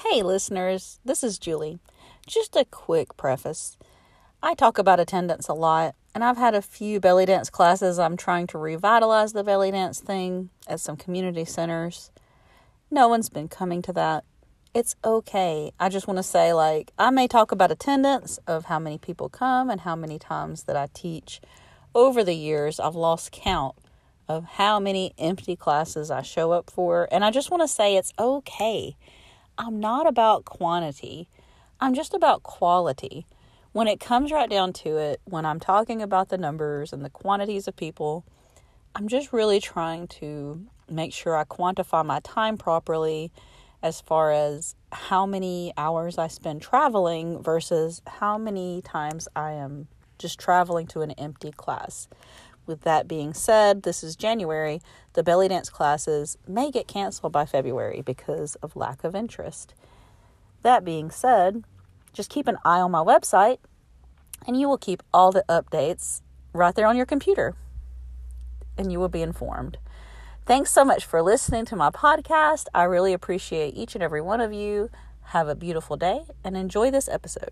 Hey listeners, this is Julie. Just a quick preface. I talk about attendance a lot, and I've had a few belly dance classes. I'm trying to revitalize the belly dance thing at some community centers. No one's been coming to that. It's okay. I just want to say, I may talk about attendance, of how many people come and how many times that I teach. Over the years, I've lost count of how many empty classes I show up for, and I just want to say it's okay. I'm not about quantity. I'm just about quality. When it comes right down to it, when I'm talking about the numbers and the quantities of people, I'm just really trying to make sure I quantify my time properly as far as how many hours I spend traveling versus how many times I am just traveling to an empty class. With that being said, this is January. The belly dance classes may get canceled by February because of lack of interest. That being said, just keep an eye on my website and you will keep all the updates right there on your computer and you will be informed. Thanks so much for listening to my podcast. I really appreciate each and every one of you. Have a beautiful day and enjoy this episode.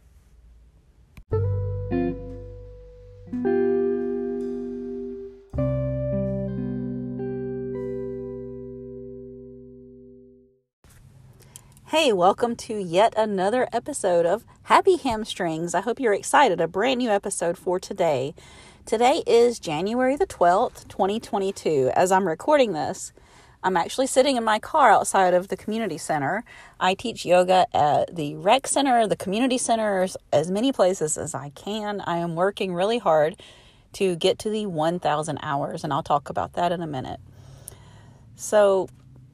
Hey, welcome to yet another episode of Happy Hamstrings. I hope you're excited. A brand new episode for today. Today is January the 12th, 2022. As I'm recording this, I'm actually sitting in my car outside of the community center. I teach yoga at the rec center, the community centers, as many places as I can. I am working really hard to get to the 1,000 hours, and I'll talk about that in a minute. So,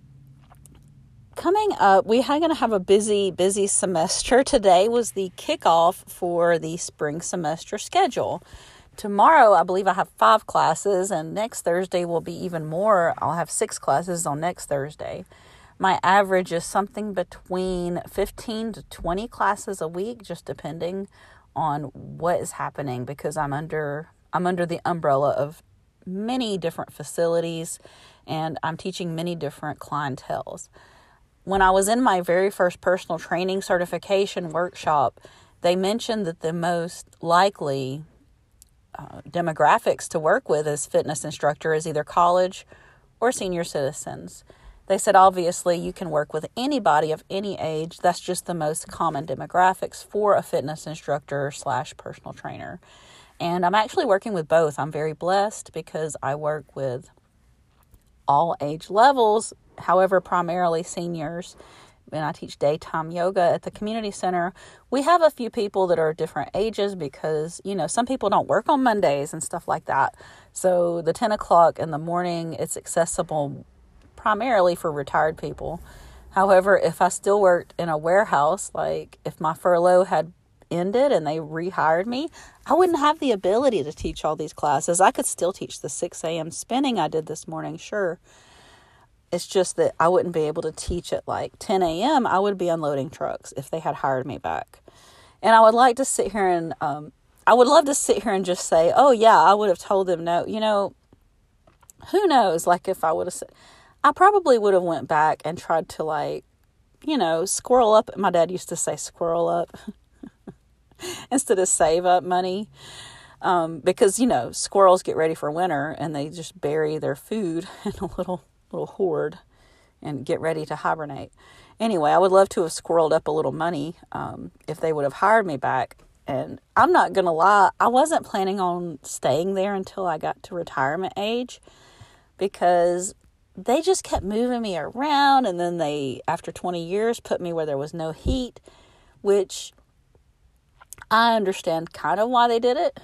coming up, we are going to have a busy semester. Today was the kickoff for the spring semester schedule. Tomorrow, I believe I have 5 classes, and next Thursday will be even more. I'll have 6 classes on next Thursday. My average is something between 15 to 20 classes a week, just depending on what is happening, because I'm under the umbrella of many different facilities, and I'm teaching many different clienteles. When I was in my very first personal training certification workshop, they mentioned that the most likely demographics to work with as fitness instructor is either college or senior citizens. They said, obviously, you can work with anybody of any age. That's just the most common demographics for a fitness instructor / personal trainer. And I'm actually working with both. I'm very blessed because I work with all age levels. However, primarily seniors. When I teach daytime yoga at the community center, we have a few people that are different ages because, some people don't work on Mondays and stuff like that. So the 10 o'clock in the morning, it's accessible primarily for retired people. However, if I still worked in a warehouse, like if my furlough had ended and they rehired me, I wouldn't have the ability to teach all these classes. I could still teach the 6 a.m. spinning I did this morning, sure. It's just that I wouldn't be able to teach at 10 a.m. I would be unloading trucks if they had hired me back. And I would like to sit here and, I would love to sit here and just say, oh yeah, I would have told them no. Who knows? If I would have said, I probably would have went back and tried to squirrel up. My dad used to say squirrel up instead of save up money. Because, squirrels get ready for winter and they just bury their food in a little hoard and get ready to hibernate. Anyway, I would love to have squirreled up a little money if they would have hired me back. And I'm not going to lie, I wasn't planning on staying there until I got to retirement age because they just kept moving me around. And then they, after 20 years, put me where there was no heat, which I understand kind of why they did it.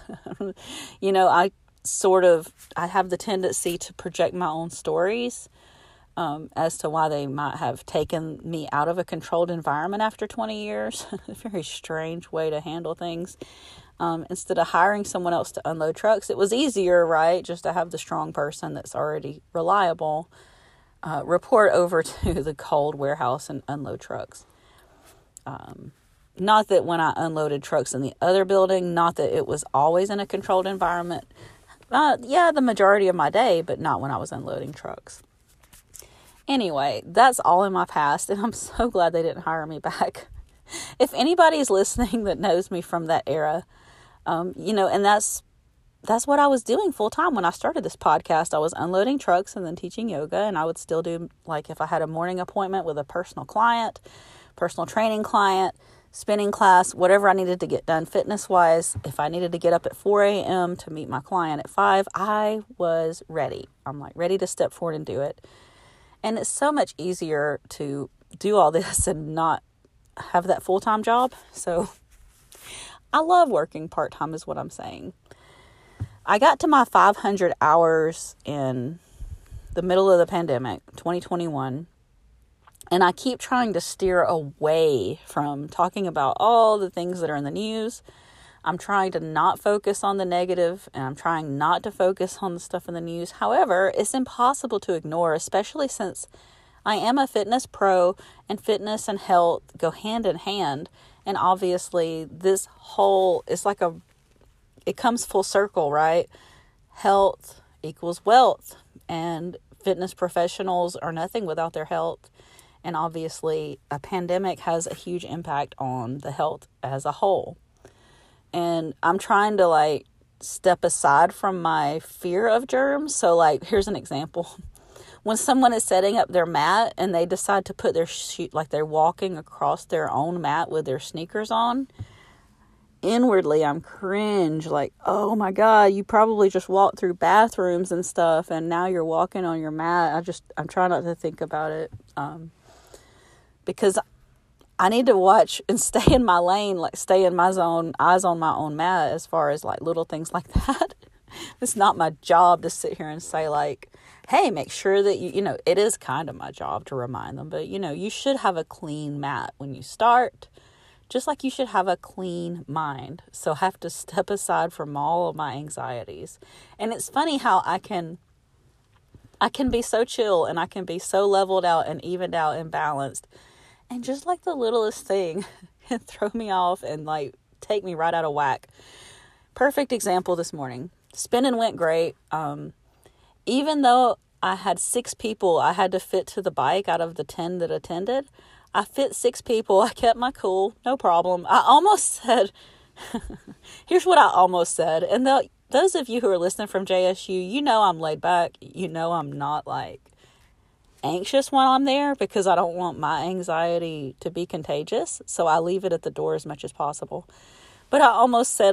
I have the tendency to project my own stories as to why they might have taken me out of a controlled environment after 20 years. A very strange way to handle things. Instead of hiring someone else to unload trucks, it was easier, right? Just to have the strong person that's already reliable report over to the cold warehouse and unload trucks. Not that when I unloaded trucks in the other building, not that it was always in a controlled environment. The majority of my day, but not when I was unloading trucks. Anyway, that's all in my past, and I'm so glad they didn't hire me back. If anybody's listening that knows me from that era, and that's what I was doing full time when I started this podcast. I was unloading trucks and then teaching yoga, and I would still do, like, if I had a morning appointment with a personal training client, spinning class, whatever I needed to get done fitness-wise. If I needed to get up at 4 a.m. to meet my client at 5, I was ready. I'm like ready to step forward and do it. And it's so much easier to do all this and not have that full-time job. So I love working part-time is what I'm saying. I got to my 500 hours in the middle of the pandemic, 2021. And I keep trying to steer away from talking about all the things that are in the news. I'm trying to not focus on the negative, and I'm trying not to focus on the stuff in the news. However, it's impossible to ignore, especially since I am a fitness pro, and fitness and health go hand in hand. And obviously, it comes full circle, right? Health equals wealth, and fitness professionals are nothing without their health. And obviously, a pandemic has a huge impact on the health as a whole. And I'm trying to, step aside from my fear of germs. So, here's an example. When someone is setting up their mat and they decide to put their they're walking across their own mat with their sneakers on, inwardly, I'm cringe. Oh my God, you probably just walked through bathrooms and stuff, and now you're walking on your mat. I'm trying not to think about it. Because I need to watch and stay in my lane, stay in my zone, eyes on my own mat as far as little things like that. It's not my job to sit here and say hey, make sure that it is kind of my job to remind them, but you should have a clean mat when you start, just like you should have a clean mind. So I have to step aside from all of my anxieties. And it's funny how I can be so chill, and I can be so leveled out and evened out and balanced. And just the littlest thing can throw me off and take me right out of whack. Perfect example this morning. Spinning went great. Even though I had 6 people I had to fit to the bike out of the 10 that attended, I fit 6 people. I kept my cool. No problem. I almost said, here's what I almost said. And those of you who are listening from JSU, I'm laid back. I'm not anxious when I'm there, because I don't want my anxiety to be contagious. So I leave it at the door as much as possible. But I almost said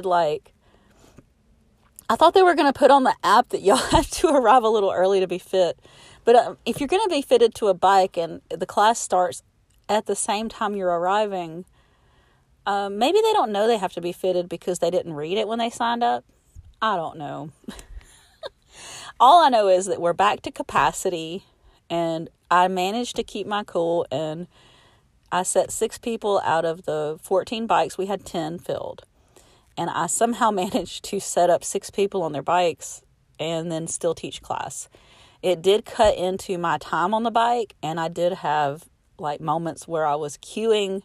I thought they were going to put on the app that y'all have to arrive a little early to be fit. But if you're going to be fitted to a bike and the class starts at the same time you're arriving, maybe they don't know they have to be fitted because they didn't read it when they signed up. I don't know. All I know is that we're back to capacity, and I managed to keep my cool, and I set 6 people out of the 14 bikes. We had 10 filled. And I somehow managed to set up 6 people on their bikes and then still teach class. It did cut into my time on the bike, and I did have moments where I was queuing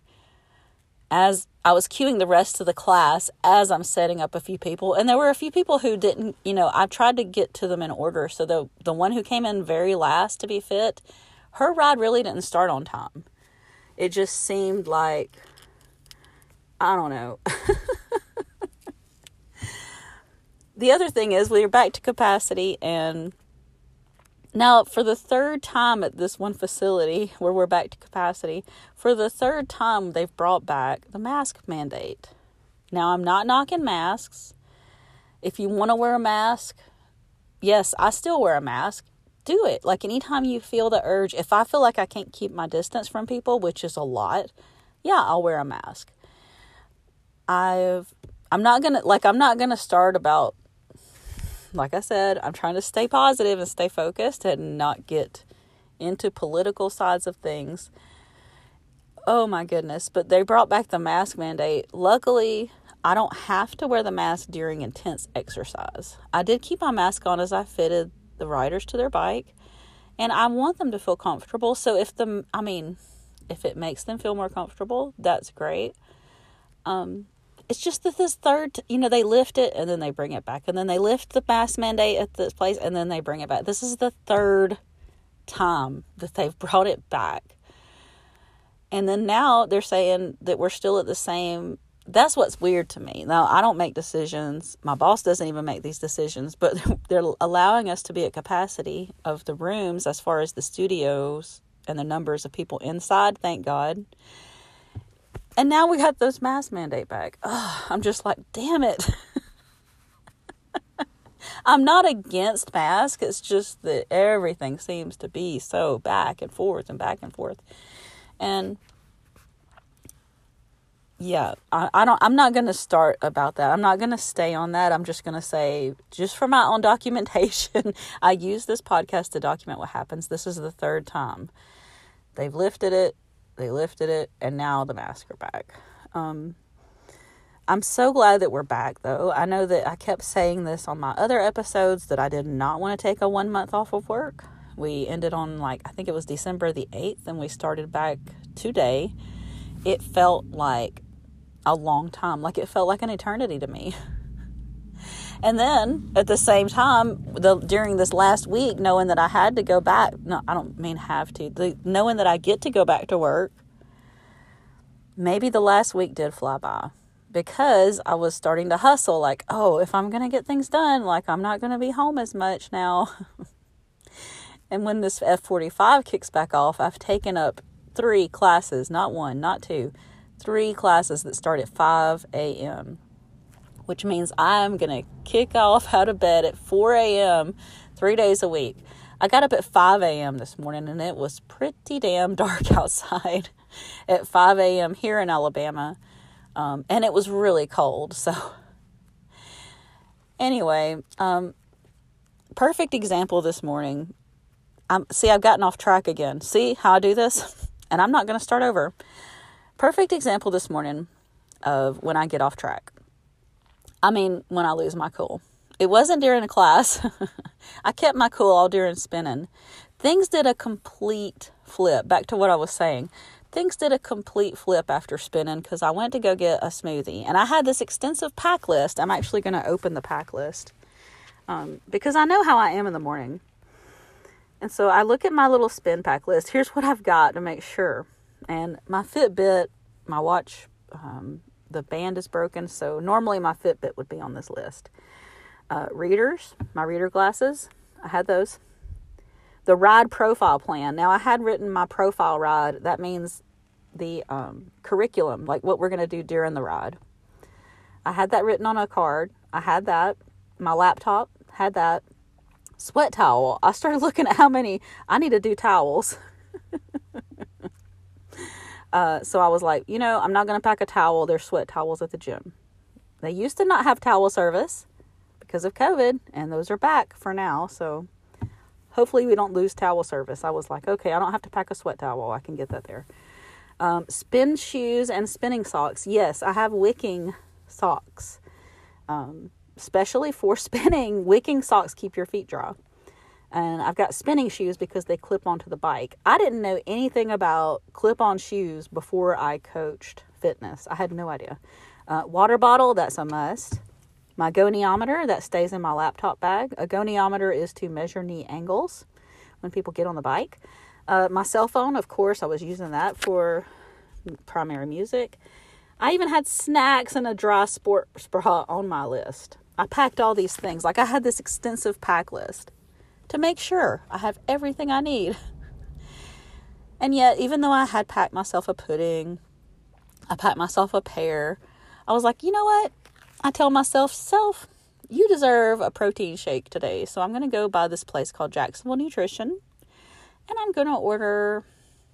the rest of the class as I'm setting up a few people. And there were a few people who didn't, I tried to get to them in order. So the one who came in very last to be fit, her ride really didn't start on time. It just seemed I don't know. The other thing is we are back to capacity, and now for the 3rd time at this one facility where we're back to capacity, for the 3rd time they've brought back the mask mandate. Now, I'm not knocking masks. If you want to wear a mask, yes, I still wear a mask. Do it. Anytime you feel the urge, if I feel like I can't keep my distance from people, which is a lot, yeah, I'll wear a mask. I'm not gonna start about, like I said, I'm trying to stay positive and stay focused and not get into political sides of things. Oh my goodness. But they brought back the mask mandate. Luckily, I don't have to wear the mask during intense exercise. I did keep my mask on as I fitted the riders to their bike, and I want them to feel comfortable. So if it makes them feel more comfortable, that's great. It's just that this third, they lift it and then they bring it back. And then they lift the mask mandate at this place and then they bring it back. This is the 3rd time that they've brought it back. And then now they're saying that we're still at the same. That's what's weird to me. Now, I don't make decisions. My boss doesn't even make these decisions, but they're allowing us to be at capacity of the rooms as far as the studios and the numbers of people inside, thank God. And now we got those mask mandate back. Oh, I'm just like, damn it. I'm not against masks. It's just that everything seems to be so back and forth and back and forth. And yeah, I'm not going to start about that. I'm not going to stay on that. I'm just going to say, just for my own documentation, I use this podcast to document what happens. This is the third time. They've lifted it, and now the masks are back. I'm so glad that we're back, though. I know that I kept saying this on my other episodes, that I did not want to take a 1 month off of work. We ended on, I think it was December the 8th, and we started back today. It felt like a long time. It felt like an eternity to me. And then, at the same time, during this last week, knowing that I had to go back, no, I don't mean have to, knowing that I get to go back to work, maybe the last week did fly by. Because I was starting to hustle, if I'm going to get things done, I'm not going to be home as much now. And when this F45 kicks back off, I've taken up 3 classes, not 1, not 2, 3 classes that start at 5 a.m., which means I'm going to kick off out of bed at 4 a.m. 3 days a week. I got up at 5 a.m. this morning, and it was pretty damn dark outside at 5 a.m. here in Alabama. And it was really cold. So anyway, perfect example this morning. I've gotten off track again. See how I do this? And I'm not going to start over. Perfect example this morning of when I get off track. When I lose my cool. It wasn't during a class. I kept my cool all during spinning. Things did a complete flip. Back to what I was saying. Things did a complete flip after spinning because I went to go get a smoothie. And I had this extensive pack list. I'm actually going to open the pack list because I know how I am in the morning. And so I look at my little spin pack list. Here's what I've got to make sure. And my Fitbit, my watch, the band is broken. So normally my Fitbit would be on this list. Readers, my reader glasses, I had those. The ride profile plan. Now, I had written my profile ride. That means the curriculum, what we're going to do during the ride. I had that written on a card. I had that. My laptop had that. Sweat towel. I started looking at how many I need to do towels. So I was like, I'm not going to pack a towel. There's sweat towels at the gym. They used to not have towel service because of COVID, and those are back for now. So hopefully we don't lose towel service. I was like, okay, I don't have to pack a sweat towel. I can get that there. Spin shoes and spinning socks. Yes, I have wicking socks. Especially for spinning, wicking socks keep your feet dry. And I've got spinning shoes because they clip onto the bike. I didn't know anything about clip-on shoes before I coached fitness. I had no idea. Water bottle, that's a must. My goniometer, that stays in my laptop bag. A goniometer is to measure knee angles when people get on the bike. My cell phone, of course, I was using that for primary music. I even had snacks and a dry sports bra on my list. I packed all these things. I had this extensive pack list to make sure I have everything I need. And yet, even though I had packed myself a pudding, I packed myself a pear, I was like, you know what? I tell myself, you deserve a protein shake today. So I'm going to go by this place called Jacksonville Nutrition. And I'm going to order,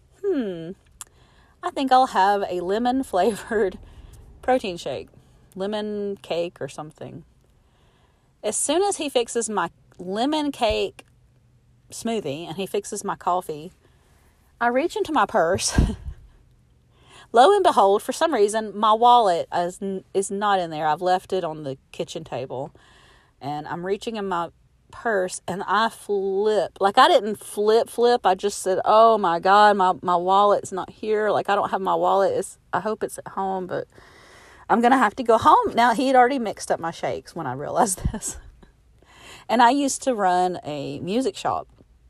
I think I'll have a lemon flavored protein shake. Lemon cake or something. As soon as he fixes my lemon cake smoothie and he fixes my coffee, I reach into my purse. Lo and behold, for some reason, my wallet is not in there. I've left it on the kitchen table. And I'm reaching in my purse and I flip. I didn't flip. I just said, oh my God, my wallet's not here. I don't have my wallet. I hope it's at home, but I'm going to have to go home. Now, he had already mixed up my shakes when I realized this. And I used to run a music shop.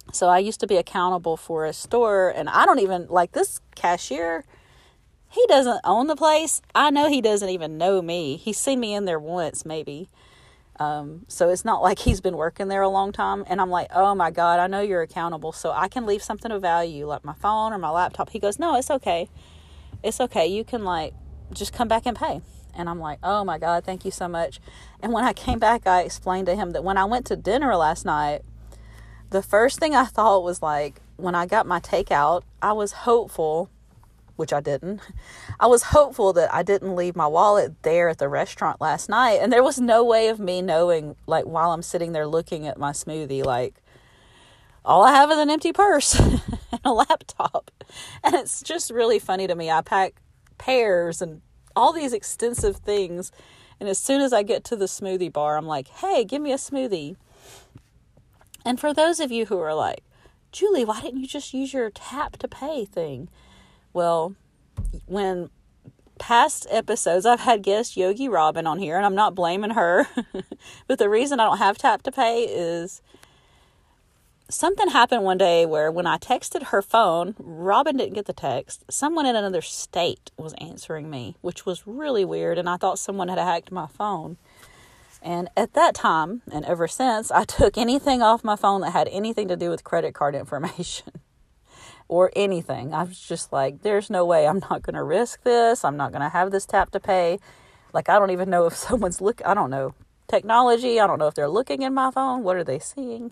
So I used to be accountable for a store, and I don't even, like, this cashier, he doesn't own the place. I know he doesn't even know me. He's seen me in there once, maybe. So it's not like he's been working there a long time. And I'm like, oh my God, I know you're accountable. So I can leave something of value, like my phone or my laptop. He goes, no, it's okay. It's okay. You can, like, just come back and pay. And I'm like, oh my God, thank you so much. And when I came back, I explained to him that when I went to dinner last night, the first thing I thought was, like, when I got my takeout, I was hopeful, which I didn't. I was hopeful that I didn't leave my wallet there at the restaurant last night. And there was no way of me knowing, like, while I'm sitting there looking at my smoothie, like, all I have is an empty purse and a laptop. And it's just really funny to me. I pack pears and all these extensive things. And as soon as I get to the smoothie bar, I'm like, hey, give me a smoothie. And for those of you who are like, Julie, why didn't you just use your tap to pay thing? Well, when past episodes, I've had guest Yogi Robin on here, and I'm not blaming her. But the reason I don't have tap to pay is something happened one day where when I texted her phone, Robin didn't get the text. Someone in another state was answering me, which was really weird. And I thought someone had hacked my phone. And at that time, and ever since, I took anything off my phone that had anything to do with credit card information or anything. I was just like, there's no way I'm not going to risk this. I'm not going to have this tap to pay. Like, I don't even know if someone's I don't know. Technology, I don't know if they're looking in my phone. What are they seeing?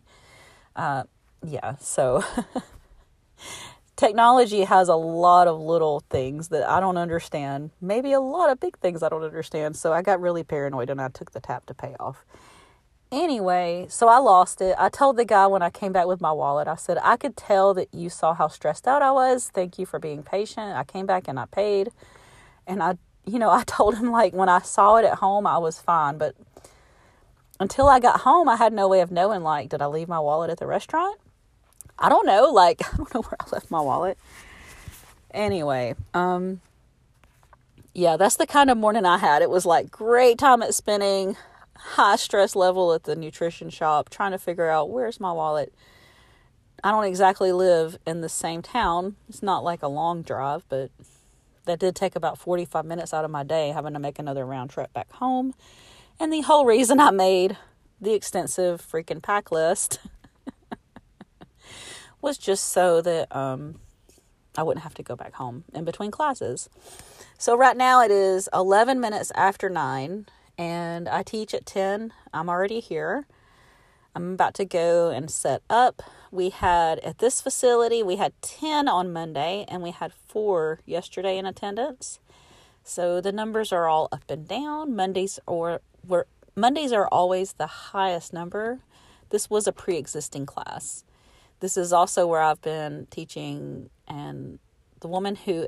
So technology has a lot of little things that I don't understand. Maybe a lot of big things I don't understand. So I got really paranoid and I took the tap to pay off. Anyway, so I lost it. I told the guy when I came back with my wallet, I said, I could tell that you saw how stressed out I was. Thank you for being patient. I came back and I paid. And I told him, like, when I saw it at home, I was fine. But until I got home, I had no way of knowing, like, did I leave my wallet at the restaurant? I don't know. Like, I don't know where I left my wallet. Anyway, that's the kind of morning I had. It was like great time at spinning, high stress level at the nutrition shop, trying to figure out where's my wallet. I don't exactly live in the same town. It's not like a long drive, but that did take about 45 minutes out of my day, having to make another round trip back home. And the whole reason I made the extensive freaking pack list was just so that I wouldn't have to go back home in between classes. So right now it is 11 minutes after 9, and I teach at 10. I'm already here. I'm about to go and set up. At this facility, we had 10 on Monday, and we had 4 yesterday in attendance. So the numbers are all up and down. Mondays are always the highest number. This was a pre-existing class. This is also where I've been teaching, and the woman who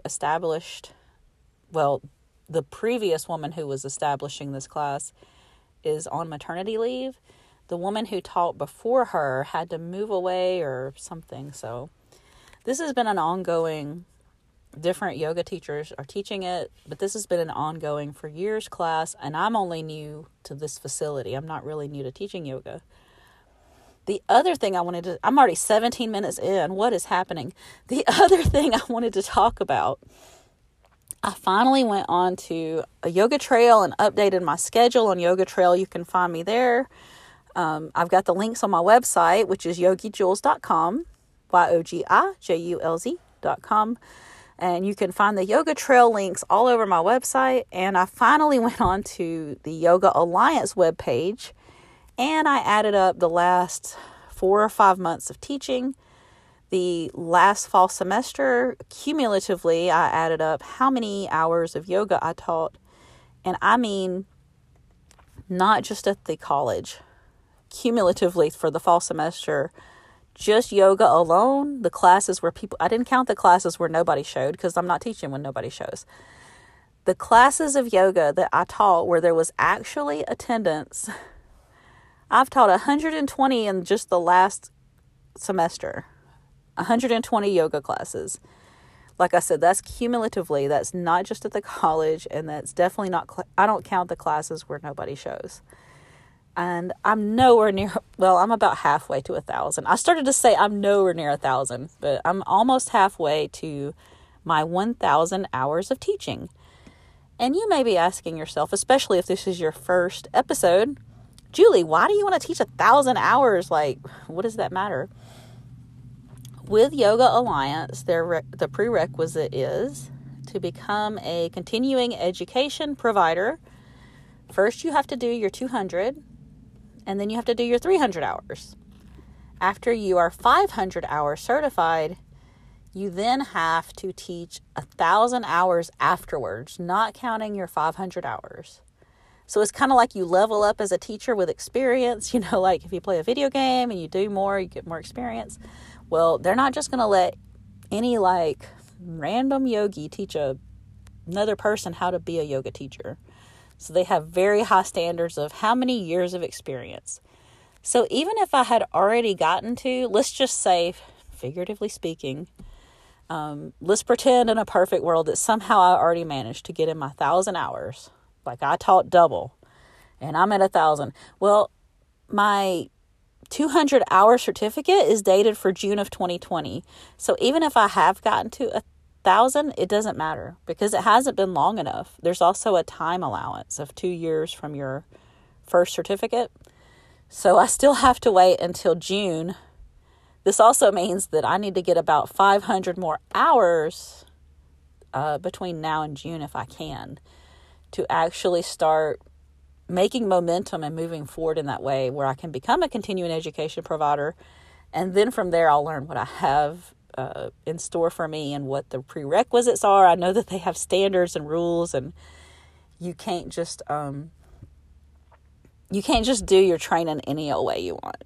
the previous woman who was establishing this class is on maternity leave. The woman who taught before her had to move away or something. So this has been an ongoing, different yoga teachers are teaching it, but this has been an ongoing for years class, and I'm only new to this facility. I'm not really new to teaching yoga. The other thing I'm already 17 minutes in. What is happening? The other thing I wanted to talk about, I finally went on to a Yoga Trail and updated my schedule on Yoga Trail. You can find me there. I've got the links on my website, which is yogijules.com, YOGIJULZ.com. And you can find the Yoga Trail links all over my website. And I finally went on to the Yoga Alliance webpage, and I added up the last 4 or 5 months of teaching. The last fall semester, cumulatively, I added up how many hours of yoga I taught. And I mean, not just at the college. Cumulatively for the fall semester, just yoga alone, the classes where I didn't count the classes where nobody showed, because I'm not teaching when nobody shows. The classes of yoga that I taught where there was actually attendance, I've taught 120 in just the last semester. 120 yoga classes. Like I said, that's cumulatively. That's not just at the college, and that's definitely not, I don't count the classes where nobody shows. And I'm nowhere near, well, I'm about halfway to 1,000. I started to say I'm nowhere near 1,000, but I'm almost halfway to my 1,000 hours of teaching. And you may be asking yourself, especially if this is your first episode, Julie, why do you want to teach 1,000 hours? Like, what does that matter? With Yoga Alliance, the prerequisite is to become a continuing education provider. First, you have to do your 200, and then you have to do your 300 hours. After you are 500 hours certified, you then have to teach 1,000 hours afterwards, not counting your 500 hours. So it's kind of like you level up as a teacher with experience. You know, like if you play a video game and you do more, you get more experience. Well, they're not just going to let any like random yogi teach another person how to be a yoga teacher. So they have very high standards of how many years of experience. So even if I had already gotten to, let's just say, figuratively speaking, let's pretend in a perfect world that somehow I already managed to get in my 1,000 hours. Like I taught double and I'm at 1,000. Well, my 200 hour certificate is dated for June of 2020. So even if I have gotten to 1,000, it doesn't matter because it hasn't been long enough. There's also a time allowance of 2 years from your first certificate. So I still have to wait until June. This also means that I need to get about 500 more hours between now and June if I can, to actually start making momentum and moving forward in that way where I can become a continuing education provider. And then from there, I'll learn what I have in store for me and what the prerequisites are. I know that they have standards and rules, and you can't just do your training any old way you want.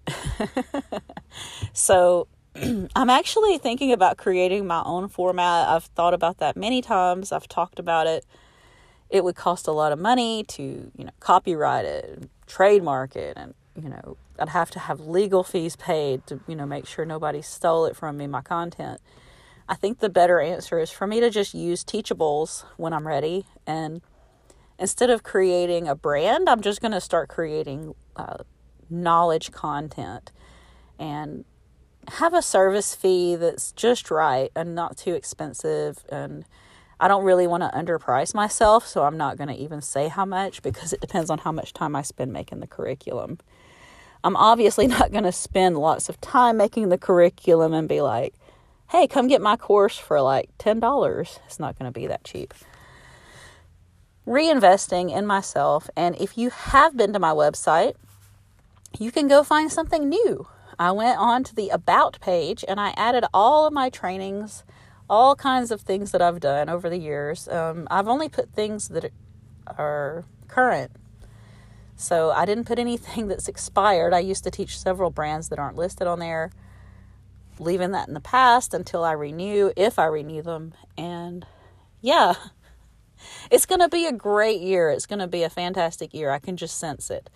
So I'm actually thinking about creating my own format. I've thought about that many times. I've talked about it. It would cost a lot of money to, copyright it, trademark it, and, I'd have to have legal fees paid to, make sure nobody stole it from me, my content. I think the better answer is for me to just use Teachables when I'm ready. And instead of creating a brand, I'm just going to start creating knowledge content and have a service fee that's just right and not too expensive. And I don't really want to underprice myself, so I'm not going to even say how much because it depends on how much time I spend making the curriculum. I'm obviously not going to spend lots of time making the curriculum and be like, hey, come get my course for like $10. It's not going to be that cheap. Reinvesting in myself. And if you have been to my website, you can go find something new. I went on to the About page and I added all of my trainings, all kinds of things that I've done over the years. I've only put things that are current. So I didn't put anything that's expired. I used to teach several brands that aren't listed on there, leaving that in the past until I renew, if I renew them. And yeah, it's going to be a great year. It's going to be a fantastic year. I can just sense it.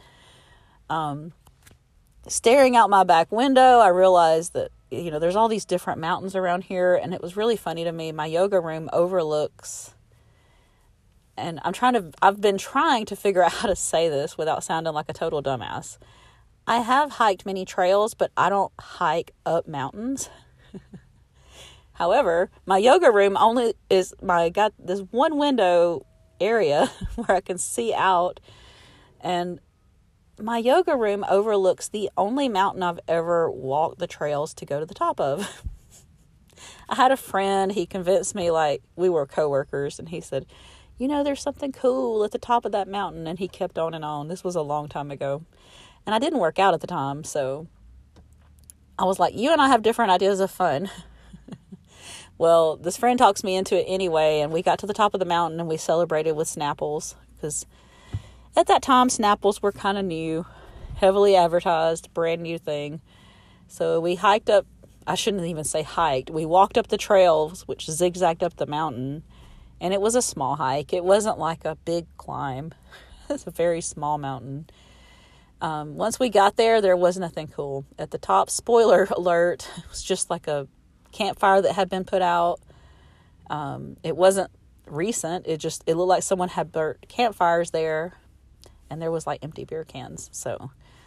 Staring out my back window, I realized that, there's all these different mountains around here. And it was really funny to me. My yoga room overlooks, and I've been trying to figure out how to say this without sounding like a total dumbass. I have hiked many trails, but I don't hike up mountains. However, my yoga room got this one window area where I can see out, and my yoga room overlooks the only mountain I've ever walked the trails to go to the top of. I had a friend, he convinced me, like, we were coworkers, and he said, there's something cool at the top of that mountain, and he kept on and on. This was a long time ago, and I didn't work out at the time, so I was like, you and I have different ideas of fun. Well, this friend talks me into it anyway, and we got to the top of the mountain, and we celebrated with Snapples, because at that time, Snapples were kind of new, heavily advertised, brand new thing. So we hiked up, I shouldn't even say hiked, we walked up the trails, which zigzagged up the mountain, and it was a small hike. It wasn't like a big climb. It's a very small mountain. Once we got there, there was nothing cool. At the top, spoiler alert, it was just like a campfire that had been put out. It wasn't recent. It looked like someone had burnt campfires there, and there was like empty beer cans. So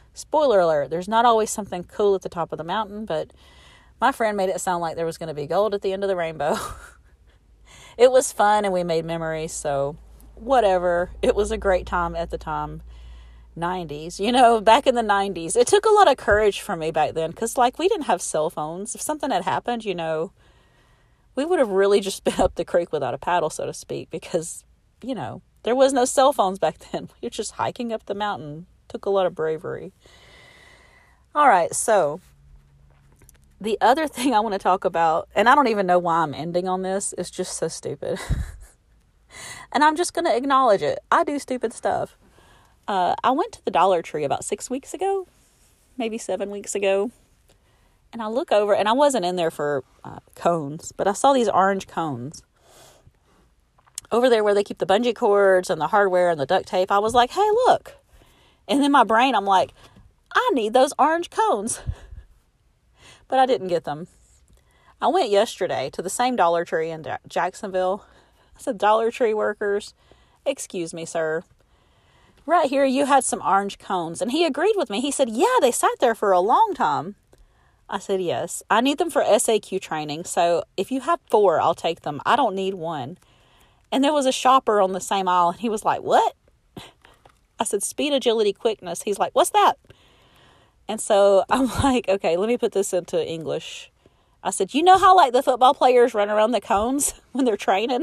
Spoiler alert, there's not always something cool at the top of the mountain, but my friend made it sound like there was going to be gold at the end of the rainbow. It was fun and we made memories, so whatever. It was a great time at the time. 90s, back in the 90s. It took a lot of courage for me back then because, we didn't have cell phones. If something had happened, we would have really just been up the creek without a paddle, so to speak, because, there was no cell phones back then. We were just hiking up the mountain. Took a lot of bravery. All right, so the other thing I want to talk about, and I don't even know why I'm ending on this, it's just so stupid. And I'm just going to acknowledge it. I do stupid stuff. I went to the Dollar Tree about 6 weeks ago, maybe 7 weeks ago, and I look over, and I wasn't in there for cones, but I saw these orange cones over there where they keep the bungee cords and the hardware and the duct tape. I was like, hey, look. And in my brain, I'm like, I need those orange cones. But I didn't get them. I went yesterday to the same Dollar Tree in Jacksonville. I said, Dollar Tree workers, excuse me, sir. Right here, you had some orange cones. And he agreed with me. He said, yeah, they sat there for a long time. I said, yes, I need them for SAQ training. So if you have 4, I'll take them. I don't need 1. And there was a shopper on the same aisle. And he was like, what? I said, speed, agility, quickness. He's like, what's that? And so I'm like, okay, let me put this into English. I said, you know how the football players run around the cones when they're training?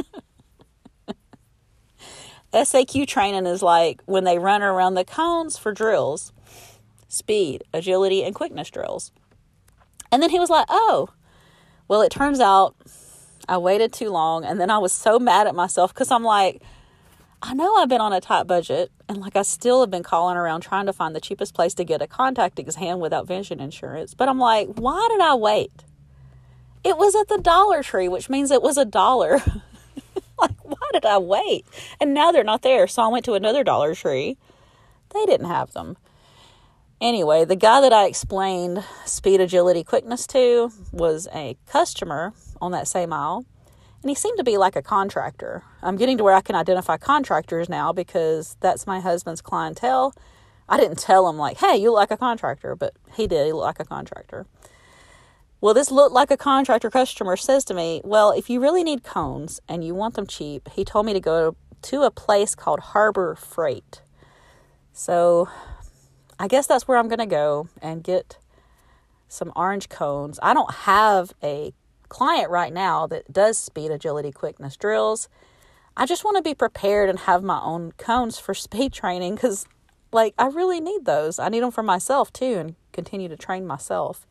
SAQ training is when they run around the cones for drills, speed, agility, and quickness drills. And then he was like, oh, well, it turns out I waited too long. And then I was so mad at myself because I'm like, I know I've been on a tight budget and I still have been calling around trying to find the cheapest place to get a contact exam without vision insurance. But I'm like, why did I wait? It was at the Dollar Tree, which means it was $1. Why did I wait? And now they're not there. So I went to another Dollar Tree. They didn't have them. Anyway, the guy that I explained speed, agility, quickness to was a customer on that same aisle. And he seemed to be like a contractor. I'm getting to where I can identify contractors now because that's my husband's clientele. I didn't tell him hey, you look like a contractor, but he did. He looked like a contractor. Well, this looked like a contractor customer says to me, well, if you really need cones and you want them cheap, he told me to go to a place called Harbor Freight. So I guess that's where I'm going to go and get some orange cones. I don't have a client right now that does speed, agility, quickness drills. I just want to be prepared and have my own cones for speed training because, I really need those. I need them for myself, too, and continue to train myself.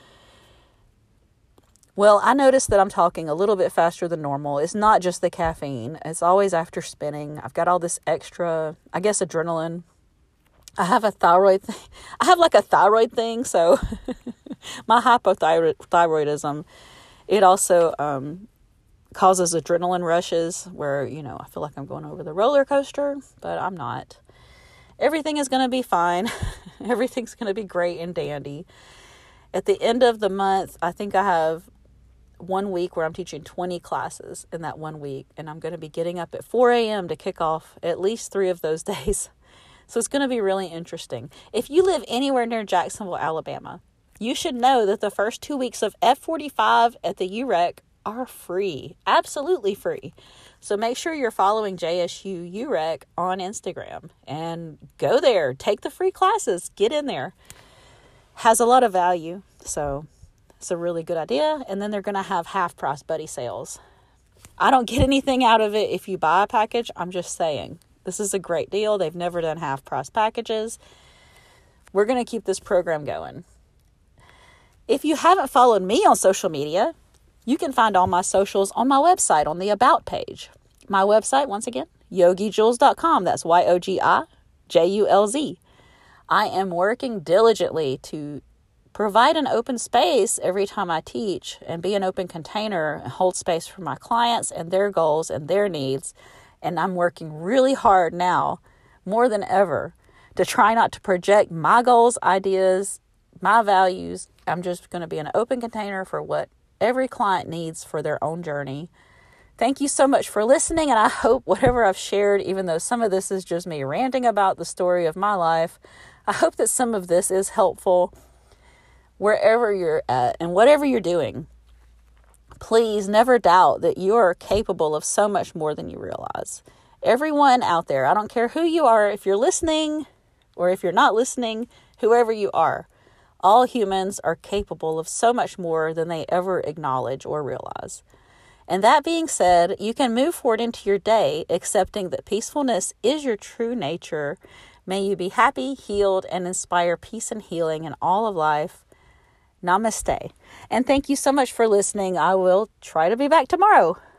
Well, I noticed that I'm talking a little bit faster than normal. It's not just the caffeine. It's always after spinning. I've got all this extra, adrenaline. I have a thyroid thing. I have a thyroid thing, so my hypothyroidism, it also causes adrenaline rushes where, I feel like I'm going over the roller coaster, but I'm not. Everything is going to be fine. Everything's going to be great and dandy. At the end of the month, I think I have 1 week where I'm teaching 20 classes in that 1 week, and I'm going to be getting up at 4 a.m. to kick off at least 3 of those days. So it's going to be really interesting. If you live anywhere near Jacksonville, Alabama, you should know that the first 2 weeks of F45 at the UREC are free, absolutely free. So make sure you're following JSU UREC on Instagram and go there, take the free classes, get in there. Has a lot of value, so it's a really good idea. And then they're going to have half price buddy sales. I don't get anything out of it if you buy a package. I'm just saying, this is a great deal. They've never done half price packages. We're going to keep this program going. If you haven't followed me on social media, you can find all my socials on my website on the About page. My website, once again, yogijulz.com. That's YOGIJULZ. I am working diligently to provide an open space every time I teach and be an open container and hold space for my clients and their goals and their needs. And I'm working really hard now, more than ever, to try not to project my goals, ideas, my values. I'm just going to be an open container for what every client needs for their own journey. Thank you so much for listening, and I hope whatever I've shared, even though some of this is just me ranting about the story of my life, I hope that some of this is helpful wherever you're at and whatever you're doing. Please never doubt that you are capable of so much more than you realize. Everyone out there, I don't care who you are, if you're listening or if you're not listening, whoever you are, all humans are capable of so much more than they ever acknowledge or realize. And that being said, you can move forward into your day accepting that peacefulness is your true nature. May you be happy, healed, and inspire peace and healing in all of life. Namaste. And thank you so much for listening. I will try to be back tomorrow.